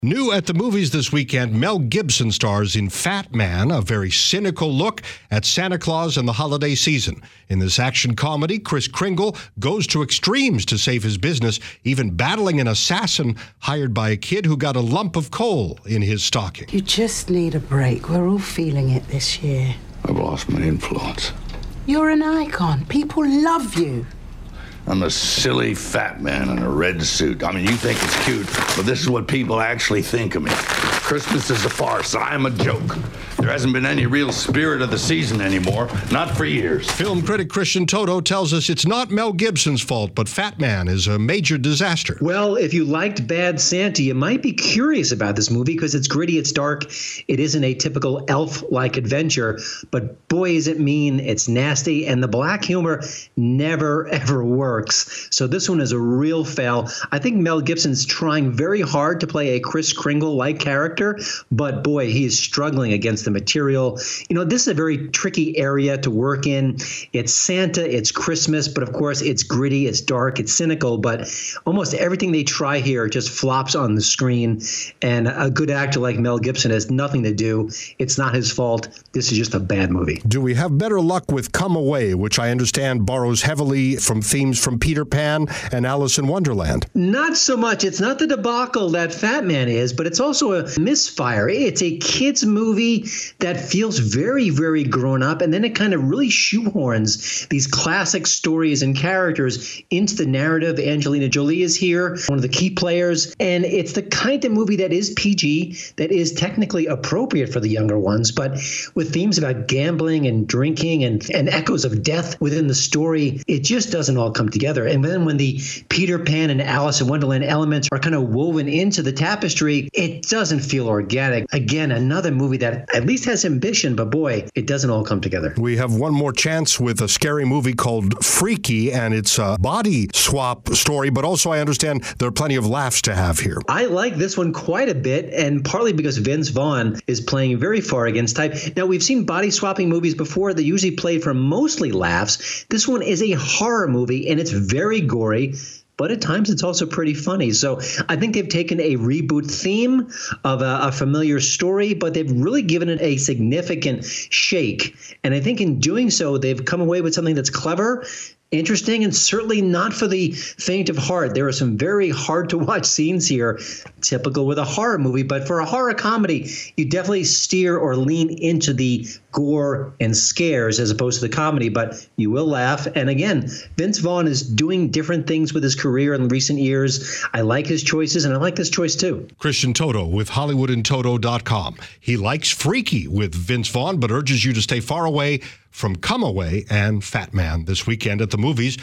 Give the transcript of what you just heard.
New at the movies this weekend, Mel Gibson stars in Fat Man, a very cynical look at Santa Claus and the holiday season. In this action comedy, Kris Kringle goes to extremes to save his business, even battling an assassin hired by a kid who got a lump of coal in his stocking. You just need a break. We're all feeling it this year. I've lost my influence. You're an icon. People love you. I'm a silly fat man in a red suit. I mean, you think it's cute, but this is what people actually think of me. Christmas is a farce. I'm a joke. There hasn't been any real spirit of the season anymore, not for years. Film critic Christian Toto tells us it's not Mel Gibson's fault, but Fat Man is a major disaster. Well, if you liked Bad Santa, you might be curious about this movie because it's gritty, it's dark, it isn't a typical elf-like adventure, but boy, is it mean, it's nasty, and the black humor never, ever works. So this one is a real fail. I think Mel Gibson's trying very hard to play a Kris Kringle-like character, but boy, he is struggling against the material. You know, this is a very tricky area to work in. It's Santa, it's Christmas, but of course it's gritty, it's dark, it's cynical, but almost everything they try here just flops on the screen. And a good actor like Mel Gibson has nothing to do. It's not his fault. This is just a bad movie. Do we have better luck with Come Away, which I understand borrows heavily from themes from Peter Pan and Alice in Wonderland? Not so much. It's not the debacle that Fat Man is, but it's also a misfire. It's a kid's movie that feels very, very grown up, and then it kind of really shoehorns these classic stories and characters into the narrative. Angelina Jolie is here, one of the key players, and it's the kind of movie that is PG, that is technically appropriate for the younger ones, but with themes about gambling and drinking and echoes of death within the story, it just doesn't all come together. And then when the Peter Pan and Alice in Wonderland elements are kind of woven into the tapestry, it doesn't feel organic. Again, another movie that at least has ambition, but boy, it doesn't all come together. We have one more chance with a scary movie called Freaky, and it's a body swap story, but also I understand there are plenty of laughs to have here. I like this one quite a bit, and partly because Vince Vaughn is playing very far against type. Now, we've seen body swapping movies before that usually play for mostly laughs. This one is a horror movie, and it's very gory, but at times it's also pretty funny. So I think they've taken a reboot theme of a familiar story, but they've really given it a significant shake. And I think in doing so, they've come away with something that's clever, interesting, and certainly not for the faint of heart. There are some very hard to watch scenes here, typical with a horror movie, but for a horror comedy, you definitely steer or lean into the gore and scares as opposed to the comedy, but you will laugh. And again, Vince Vaughn is doing different things with his career in recent years. I like his choices, and I like this choice too. Christian Toto with HollywoodandToto.com. He likes Freaky with Vince Vaughn, but urges you to stay far away from Come Away and Fat Man this weekend at the movies.